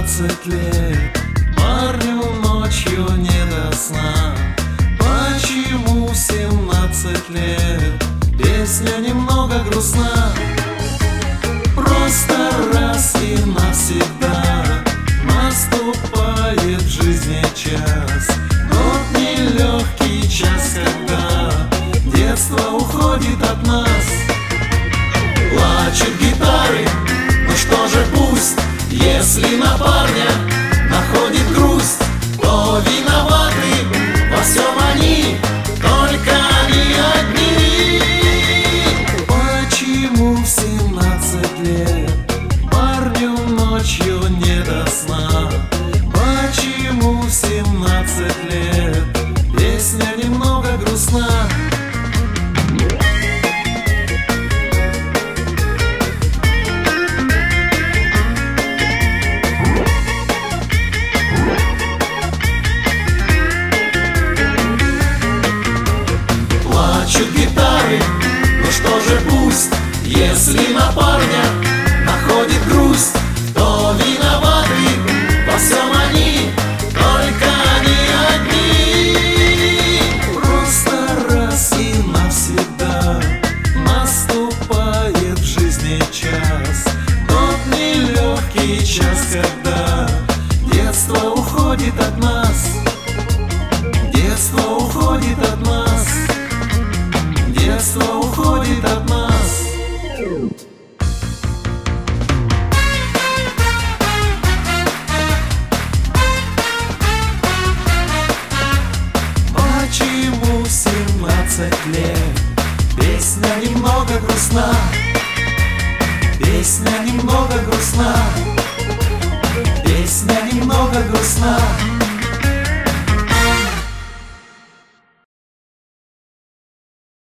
17 лет, парню ночью не до сна. Почему в 17 лет песня немного грустна? Просто раз и навсегда наступает в жизни час, тот нелегкий час, когда детство уходит от нас. Плачут гитары, ну что же пусть, если на парня находит грусть, то виноваты во всем они, только они одни. Почему в 17 лет парню ночью не до сна? Почему в 17 лет песня немного грустна? Плачут гитары, ну что же пусть, если на парня находит грусть, то виноваты во всем они, только они одни. Просто раз и навсегда наступает в жизни час, тот нелегкий час, когда детство уходит от нас. Детство уходит от нас. Детство уходит от нас. Почему в 17 лет песня немного грустна? Песня немного грустна. Песня немного грустна.